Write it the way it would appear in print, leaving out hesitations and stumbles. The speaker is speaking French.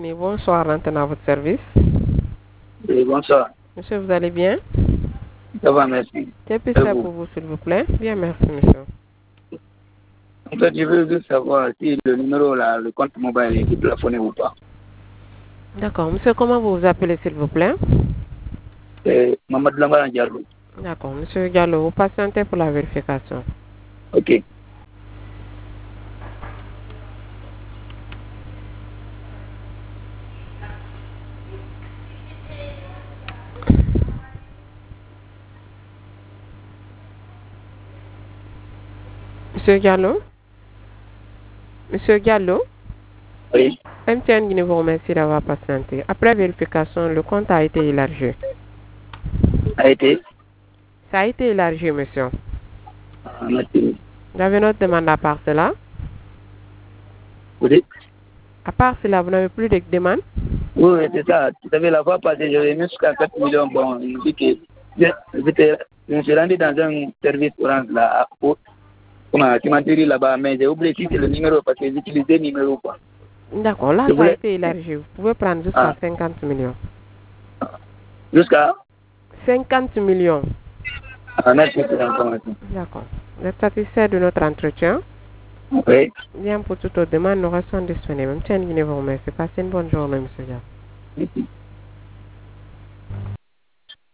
Guinée, bonsoir, l'antenne à votre service. Oui, bonsoir. Monsieur, vous allez bien? Ça va, merci. Que puis-je faire pour vous, s'il vous plaît? Bien, merci, monsieur. En fait, je veux juste savoir si le numéro, là, le compte mobile est déplafonné ou pas. D'accord. Monsieur, comment vous vous appelez, s'il vous plaît? C'est Mamadou Lambara Diallo. D'accord. Monsieur Diallo, vous patientez pour la vérification. Ok. Monsieur Diallo? Monsieur Diallo? Oui. MTN Guinée vous remercie d'avoir patienté. Après vérification, le compte a été élargi. A été. Ça a été élargi, monsieur. Merci. Vous avez une autre demande à part cela? Vous dites? À part cela, vous n'avez plus de demande? Oui, c'est ça. Vous savez, la fois passée, j'avais mis jusqu'à 4 millions. Bon, il me dit que je me suis rendu dans un service orange là, qui m'a dit là-bas, mais j'ai oublié qui c'est le numéro parce que j'utilise des numéros, quoi. D'accord, là, ça a été élargi. Vous pouvez prendre jusqu'à 50 millions. Jusqu'à 50 millions. Merci pour l'information. D'accord. Vous êtes satisfait de notre entretien? Oui. Bien, pour toute autre demande, nous restons disponibles. Tiens, vous remercie. Passez une bonne journée, monsieur Dia. Merci.